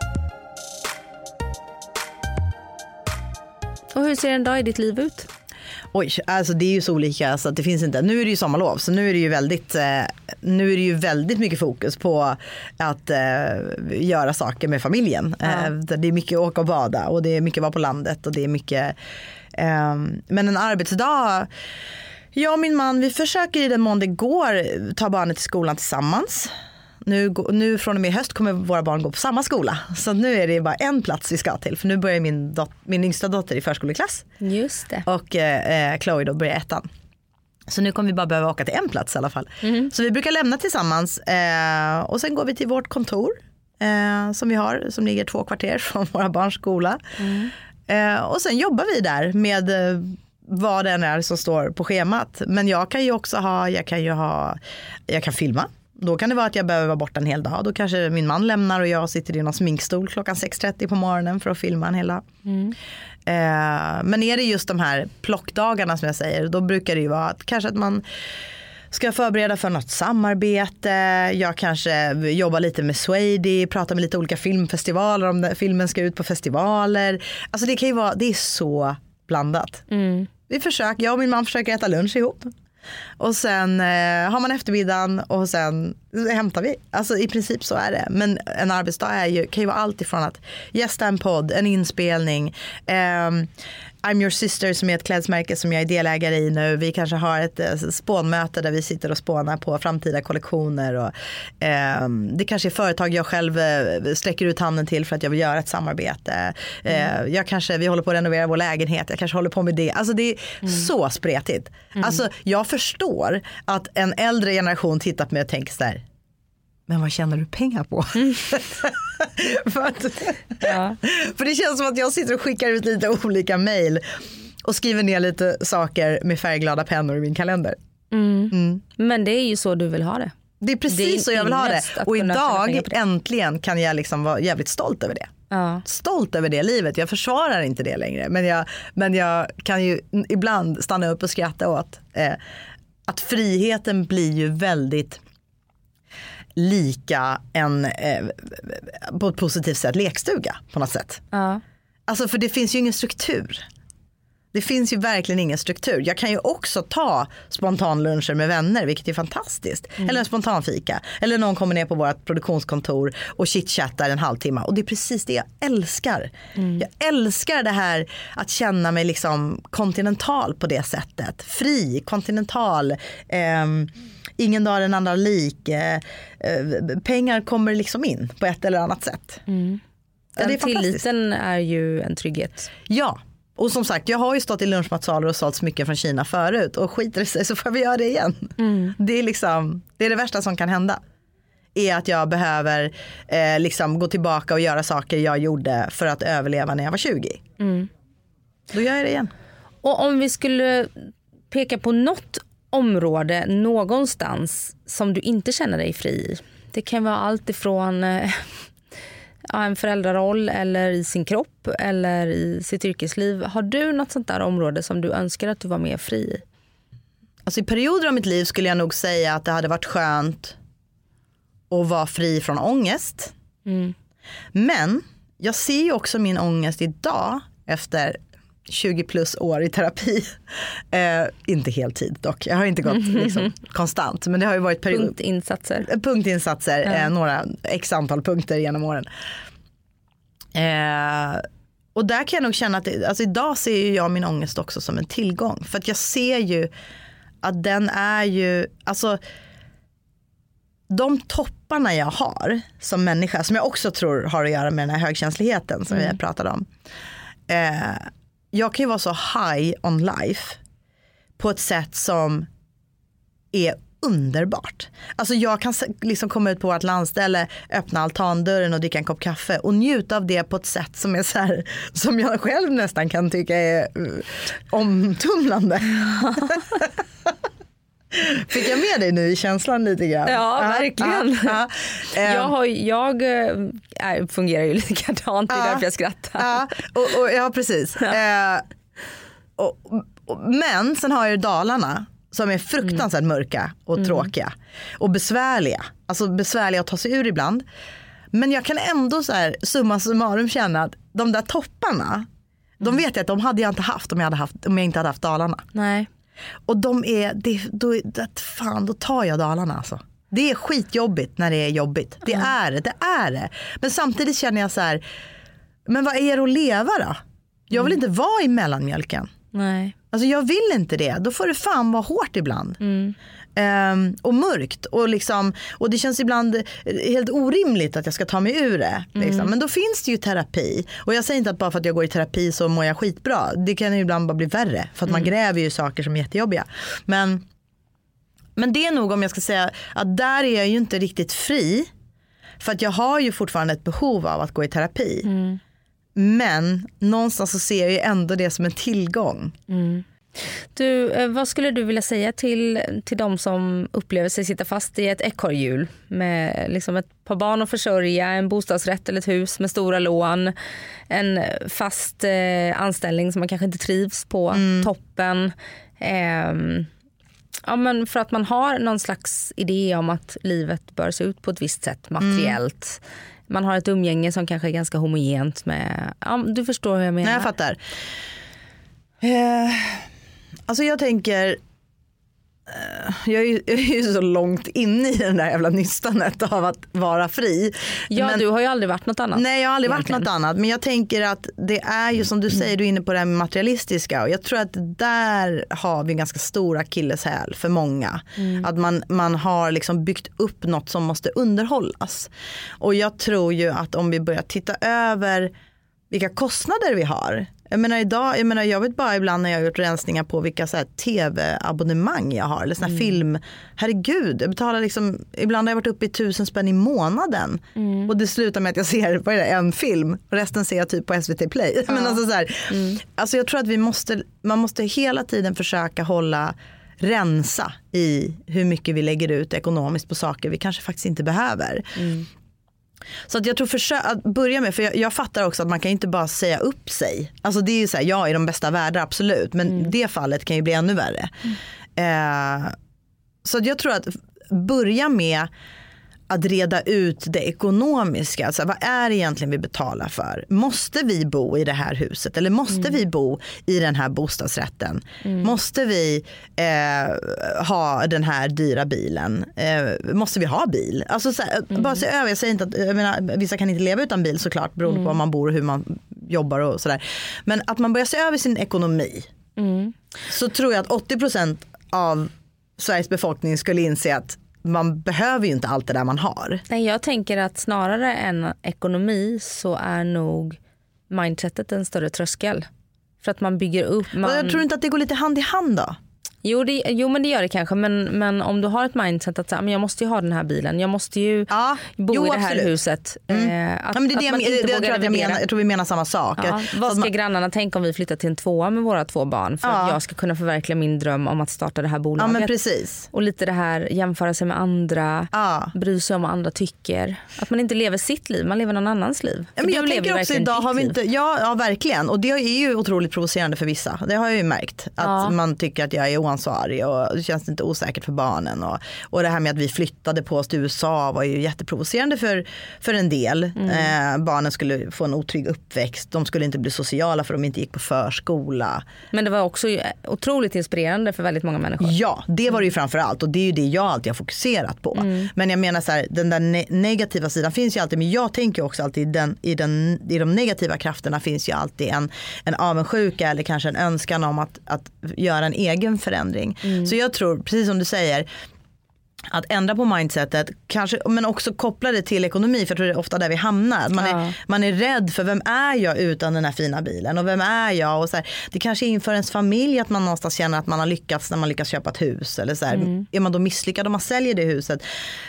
Och hur ser en dag i ditt liv ut? Oj, alltså det är ju så olika så att det finns inte. Nu är det ju sommarlov så nu är det ju väldigt mycket fokus på att göra saker med familjen. Det är mycket åka och bada och det är mycket vara på landet och det är mycket men en arbetsdag. Jag och min man, vi försöker i den mån det går ta barnet till skolan tillsammans. Nu från och med höst kommer våra barn gå på samma skola. Så nu är det bara en plats vi ska till. För nu börjar min yngsta dotter i förskoleklass. Just det. Och Chloe då börjar 1:an. Så nu kommer vi bara behöva åka till en plats i alla fall. Så vi brukar lämna tillsammans. Och sen går vi till vårt kontor. Som vi har, som ligger 2 kvarter från våra barns skola. Och sen jobbar vi där med vad det än är som står på schemat. Men jag kan ju också jag kan filma. Då kan det vara att jag behöver vara borta en hel dag. Då kanske min man lämnar och jag sitter i någon sminkstol klockan 6:30 på morgonen för att filma en hel dag. Men är det just de här plockdagarna som jag säger, då brukar det ju vara att man ska förbereda för något samarbete. Jag kanske jobbar lite med Swady, pratar med lite olika filmfestivaler om filmen ska ut på festivaler. Alltså det kan ju vara, det är så blandat. Jag och min man försöker äta lunch ihop. Och sen har man eftermiddagen och sen hämtar vi. Alltså i princip så är det. Men en arbetsdag kan ju vara allt ifrån att gästa en podd, en inspelning. I'm Your Sister som är ett klädesmärke som jag är delägare i nu. Vi kanske har ett spånmöte där vi sitter och spånar på framtida kollektioner. Och, det kanske är företag jag själv sträcker ut handen till för att jag vill göra ett samarbete. Vi håller på att renovera vår lägenhet. Jag kanske håller på med det. Alltså det är så spretigt. Alltså jag förstår att en äldre generation tittar på mig och tänker så här: men vad tjänar du pengar på? För det känns som att jag sitter och skickar ut lite olika mejl och skriver ner lite saker med färgglada pennor i min kalender. Men det är ju så du vill ha det. Det är precis så jag vill ha det. Och idag äntligen kan jag liksom vara jävligt stolt över det. Stolt över det livet. Jag försvarar inte det längre. Men jag kan ju ibland stanna upp och skratta åt att friheten blir ju väldigt lika på ett positivt sätt lekstuga på något sätt. Alltså för det finns ju ingen struktur. Det finns ju verkligen ingen struktur. Jag kan ju också ta spontanluncher med vänner, vilket är fantastiskt. Eller en spontanfika. Eller någon kommer ner på vårt produktionskontor och chitchattar en halvtimme. Och det är precis det jag älskar. Jag älskar det här att känna mig liksom kontinental på det sättet. Fri, kontinental. Ingen dag den andra lik. Pengar kommer liksom in på ett eller annat sätt. Den tilliten är ju en trygghet. Ja. Och som sagt, jag har ju stått i lunchmatsalar och sålt mycket från Kina förut. Och skiter det sig så får vi göra det igen. Det är det värsta som kan hända. Är att jag behöver gå tillbaka och göra saker jag gjorde för att överleva när jag var 20. Då gör jag det igen. Och om vi skulle peka på något område någonstans som du inte känner dig fri i. Det kan vara allt ifrån en föräldraroll eller i sin kropp eller i sitt yrkesliv. Har du något sånt där område som du önskar att du var mer fri i? Alltså i perioder av mitt liv skulle jag nog säga att det hade varit skönt att vara fri från ångest. Men jag ser ju också min ångest idag efter 20 plus år i terapi. Inte heltid dock. Jag har inte gått konstant. Men det har ju varit punktinsatser. Några x antal punkter genom åren. Och där kan jag nog känna att alltså idag ser jag min ångest också som en tillgång. För att jag ser ju att den är ju, alltså de topparna jag har som människa, som jag också tror har att göra med den här högkänsligheten som vi har pratat om. Jag kan ju vara så high on life på ett sätt som är underbart. Alltså jag kan liksom komma ut på vårt landställe, öppna altandörren och dricka en kopp kaffe och njuta av det på ett sätt som är så här, som jag själv nästan kan tycka är omtumlande. Fick jag med dig nu i känslan lite grann? Ja, verkligen. Jag fungerar ju likadant, det är därför jag skrattar. Ja, precis. Men sen har jag ju Dalarna som är fruktansvärt mörka och tråkiga och besvärliga. Alltså besvärliga att ta sig ur ibland. Men jag kan ändå så här summa summarum känna att de där topparna, De vet jag att de hade jag inte haft om jag inte hade haft Dalarna. Nej. Och då tar jag Dalarna alltså. Det är skitjobbigt när det är jobbigt. Det är det. Men samtidigt känner jag så här, men vad är det att leva då? Jag vill inte vara i mellanmjölken. Nej. Alltså jag vill inte det. Då får det fan vara hårt ibland. Och mörkt. Och det känns ibland helt orimligt att jag ska ta mig ur det. Liksom. Men då finns det ju terapi. Och jag säger inte att bara för att jag går i terapi så mår jag skitbra. Det kan ju ibland bara bli värre. För att man gräver ju saker som är jättejobbiga. Men det är nog, om jag ska säga, att där är jag ju inte riktigt fri. För att jag har ju fortfarande ett behov av att gå i terapi. Men någonstans så ser jag ju ändå det som en tillgång. Du, vad skulle du vilja säga till de som upplever sig sitta fast i ett ekorrhjul med liksom ett par barn att försörja, en bostadsrätt eller ett hus med stora lån, en fast anställning som man kanske inte trivs på, toppen. Ja, men för att man har någon slags idé om att livet bör se ut på ett visst sätt materiellt. Man har ett umgänge som kanske är ganska homogent med... Ja, du förstår hur jag menar. Nej, jag fattar. Alltså jag tänker... Jag är ju så långt inne i den där jävla nystanet av att vara fri. Ja, men du har ju aldrig varit något annat. Nej, jag har aldrig varit något annat. Men jag tänker att det är ju som du säger, du är inne på det här materialistiska. Och jag tror att där har vi ganska stora akilleshäl för många. Att man har liksom byggt upp något som måste underhållas. Och jag tror ju att om vi börjar titta över vilka kostnader vi har. Jag vet bara ibland när jag har gjort rensningar på vilka så här tv-abonnemang jag har eller såna här film. Herregud, jag betalar liksom, ibland har jag varit uppe i 1000 spänn i månaden. Och det slutar med att jag ser en film och resten ser jag typ på SVT Play. Men alltså så här, alltså jag tror att man måste hela tiden försöka rensa i hur mycket vi lägger ut ekonomiskt på saker vi kanske faktiskt inte behöver. Så att jag tror att börja med, för jag fattar också att man kan inte bara säga upp sig. Alltså det är ju så här, jag är de bästa världar, absolut. Men det fallet kan ju bli ännu värre. Så att jag tror att börja med att reda ut det ekonomiska. Alltså, vad är det egentligen vi betalar för? Måste vi bo i det här huset? Eller måste vi bo i den här bostadsrätten? Måste vi ha den här dyra bilen? Måste vi ha bil? Alltså, bara se över. Jag säger inte att vissa kan inte leva utan bil såklart. Beroende på var man bor och hur man jobbar och sådär. Men att man börjar se över sin ekonomi. Så tror jag att 80% av Sveriges befolkning skulle inse att man behöver ju inte allt det där man har. Nej, jag tänker att snarare än ekonomi så är nog mindsetet en större tröskel. För att man bygger upp... Jag tror inte att det går lite hand i hand då? Jo, men det gör det kanske. Men om du har ett mindset att jag måste ju ha den här bilen. Jag måste ju bo i det här huset. Jag tror vi menar samma sak. Vad ska grannarna tänka om vi flyttar till en 2 med våra 2 barn? För att jag ska kunna förverkliga min dröm om att starta det här bolaget. Ja, men precis. Och lite det här, jämföra sig med andra. Bry sig om vad andra tycker. Att man inte lever sitt liv, man lever någon annans liv. Ja, men jag tänker också idag har vi inte... Ja, verkligen. Och det är ju otroligt provocerande för vissa. Det har jag ju märkt. Att man tycker att jag är oansvarig och det känns inte osäkert för barnen. Och det här med att vi flyttade på oss till USA var ju jätteprovocerande för en del. Barnen skulle få en otrygg uppväxt. De skulle inte bli sociala för de inte gick på förskola. Men det var också otroligt inspirerande för väldigt många människor. Ja, det var det ju framförallt. Och det är ju det jag alltid har fokuserat på. Men jag menar så här, den där negativa sidan finns ju alltid. Men jag tänker också alltid i de negativa krafterna finns ju alltid en avundsjuka eller kanske en önskan om att göra en egen förändring. Så jag tror, precis som du säger, att ändra på mindsetet kanske, men också koppla det till ekonomi, för jag tror det är ofta där vi hamnar. Man är rädd för vem är jag utan den här fina bilen och vem är jag, och så här, det kanske är inför ens familj att man någonstans känner att man har lyckats när man lyckas köpa ett hus eller så här. Är man då misslyckad om man säljer det huset?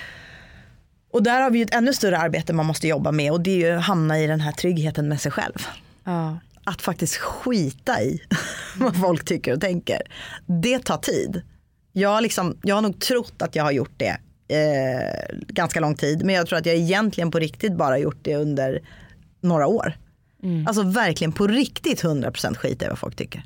Och där har vi ju ett ännu större arbete man måste jobba med, och det är ju att hamna i den här tryggheten med sig själv. Att faktiskt skita i vad folk tycker och tänker. Det tar tid. Jag har nog trott att jag har gjort det ganska lång tid. Men jag tror att jag egentligen på riktigt bara gjort det under några år. Alltså verkligen på riktigt 100% skit i vad folk tycker.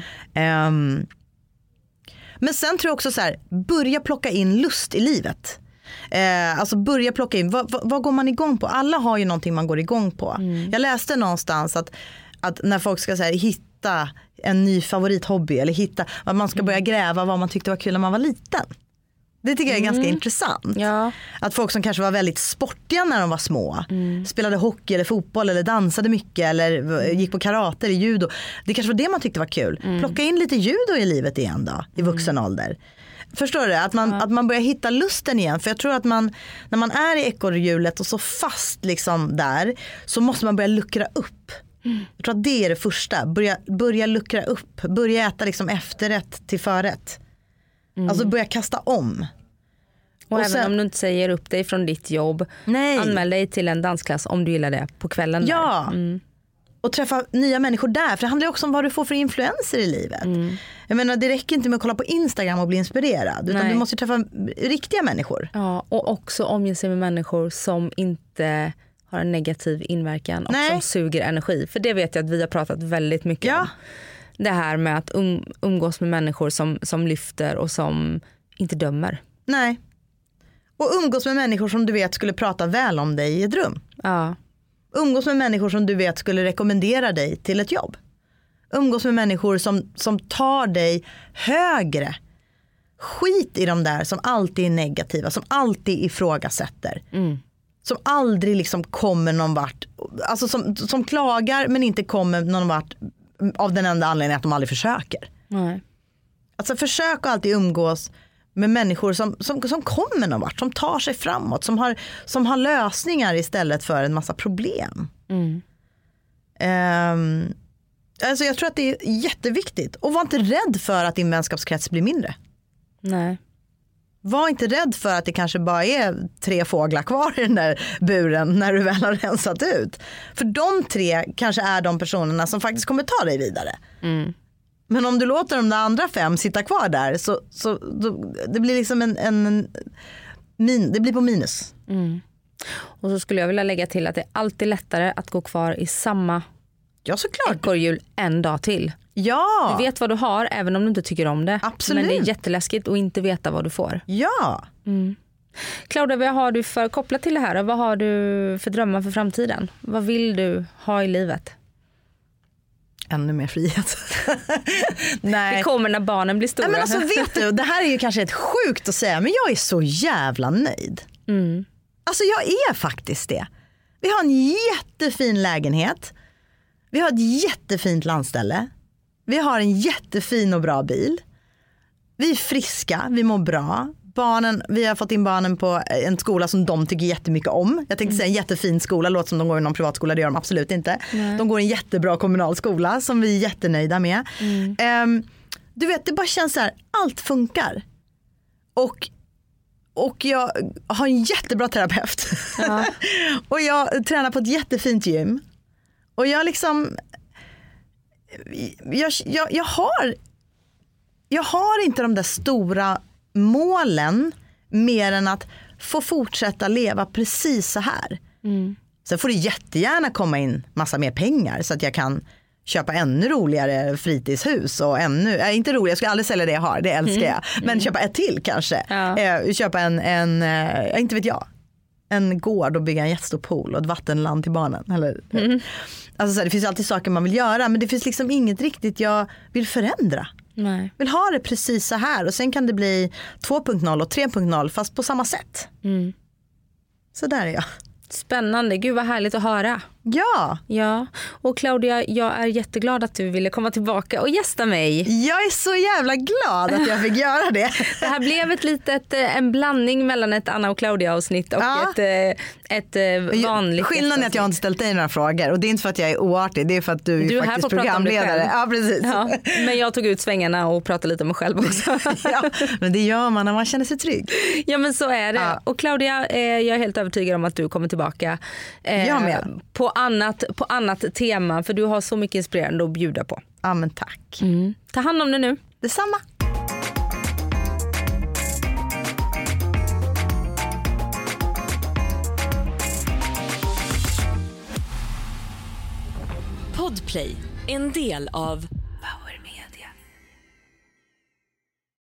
Men sen tror jag också så här, börja plocka in lust i livet. Alltså börja plocka in, vad går man igång på? Alla har ju någonting man går igång på. Jag läste någonstans att när folk ska så här, hitta en ny favorithobby eller hitta att man ska börja gräva vad man tyckte var kul när man var liten. Det tycker jag är ganska intressant. Ja. Att folk som kanske var väldigt sportiga när de var små, spelade hockey eller fotboll eller dansade mycket eller gick på karate eller judo. Det kanske var det man tyckte var kul. Plocka in lite judo i livet igen då, i vuxen ålder. Förstår du? Att man börjar hitta lusten igen. För jag tror att när man är i ekorrhjulet och så fast liksom där, så måste man börja luckra upp. Jag tror att det är det första. Börja luckra upp. Börja äta liksom efterrätt till förrätt. Alltså börja kasta om. Och även om du inte säger upp dig från ditt jobb, anmäl dig till en dansklass om du gillar det på kvällen. Ja, och träffa nya människor där. För det handlar också om vad du får för influenser i livet. Jag menar, det räcker inte med att kolla på Instagram och bli inspirerad. Utan du måste träffa riktiga människor. Ja, och också omge sig med människor som inte har en negativ inverkan och som suger energi. För det vet jag att vi har pratat väldigt mycket om. Det här med att umgås med människor som lyfter och som inte dömer. Nej. Och umgås med människor som du vet skulle prata väl om dig i ett rum. Ja. Umgås med människor som du vet skulle rekommendera dig till ett jobb. Umgås med människor som tar dig högre. Skit i de där som alltid är negativa, som alltid ifrågasätter. Som aldrig liksom kommer någon vart. Alltså som klagar men inte kommer någon vart av den enda anledningen att de aldrig försöker. Nej. Alltså försök att alltid umgås med människor som kommer någon vart, som tar sig framåt, som har lösningar istället för en massa problem. Alltså jag tror att det är jätteviktigt. Och var inte rädd för att din vänskapskrets blir mindre. Nej. Var inte rädd för att det kanske bara är 3 fåglar kvar i den där buren när du väl har rensat ut. För de 3 kanske är de personerna som faktiskt kommer ta dig vidare. Men om du låter de där andra 5 sitta kvar där så det blir liksom det blir på minus. Och så skulle jag vilja lägga till att det är alltid lättare att gå kvar i samma ekorrhjul en dag till. Ja. Du vet vad du har även om du inte tycker om det. Absolut. Men det är jätteläskigt att inte veta vad du får. Ja. Claudia, vad har du för kopplat till det här? Vad har du för drömmar för framtiden? Vad vill du ha i livet? Ännu mer frihet. Nej. Det kommer när barnen blir stora. Nej, men alltså vet du, det här är ju kanske ett sjukt att säga, men jag är så jävla nöjd. Alltså jag är faktiskt det. Vi har en jättefin lägenhet. Vi har ett jättefint landställe. Vi har en jättefin och bra bil. Vi är friska, vi mår bra. Vi har fått in barnen på en skola som de tycker jättemycket om. Jag tänkte säga en jättefin skola, låter som de går i någon privatskola, det gör de absolut inte. De går i en jättebra kommunal skola som vi är jättenöjda med. Du vet, det bara känns så här, allt funkar. Och jag har en jättebra terapeut. Ja. Och jag tränar på ett jättefint gym. Och jag liksom jag har inte de där stora målen mer än att få fortsätta leva precis så här. Sen får det jättegärna komma in massa mer pengar så att jag kan köpa ännu roligare fritidshus och inte roligare, jag ska aldrig sälja det jag har, det älskar jag. Men köpa ett till kanske. Ja. Köpa inte vet jag, en gård och bygga en jättestor pool och ett vattenland till barnen. Eller, alltså så här, det finns alltid saker man vill göra, men det finns liksom inget riktigt jag vill förändra. Nej. Vill ha det precis så här och sen kan det bli 2.0 och 3.0 fast på samma sätt. Så där är jag. Spännande, gud vad härligt att höra. Ja, och Claudia, jag är jätteglad att du ville komma tillbaka och gästa mig. Jag är så jävla glad att jag fick göra det. Det här blev en blandning mellan ett Anna och Claudia-avsnitt och ett vanligt. Skillnaden är att jag inte ställt dig några frågor och det är inte för att jag är oartig, det är för att du är faktiskt programledare. Ja, precis. Ja, men jag tog ut svängarna och pratade lite om mig själv också. Ja, men det gör man när man känner sig trygg. Ja, men så är det. Ja. Och Claudia, jag är helt övertygad om att du kommer tillbaka. Jag med. På annat tema, för du har så mycket inspirerande att bjuda på. Ja, men tack. Ta hand om det nu. Detsamma. Podplay, en del av